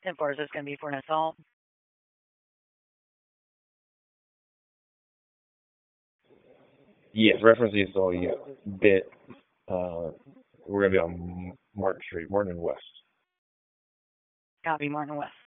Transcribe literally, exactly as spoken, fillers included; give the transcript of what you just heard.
As far as it's going to be for an assault? Yes, reference the assault. Yeah, bit. Uh, we're gonna be on Martin Street, Martin and West. Copy, Martin West.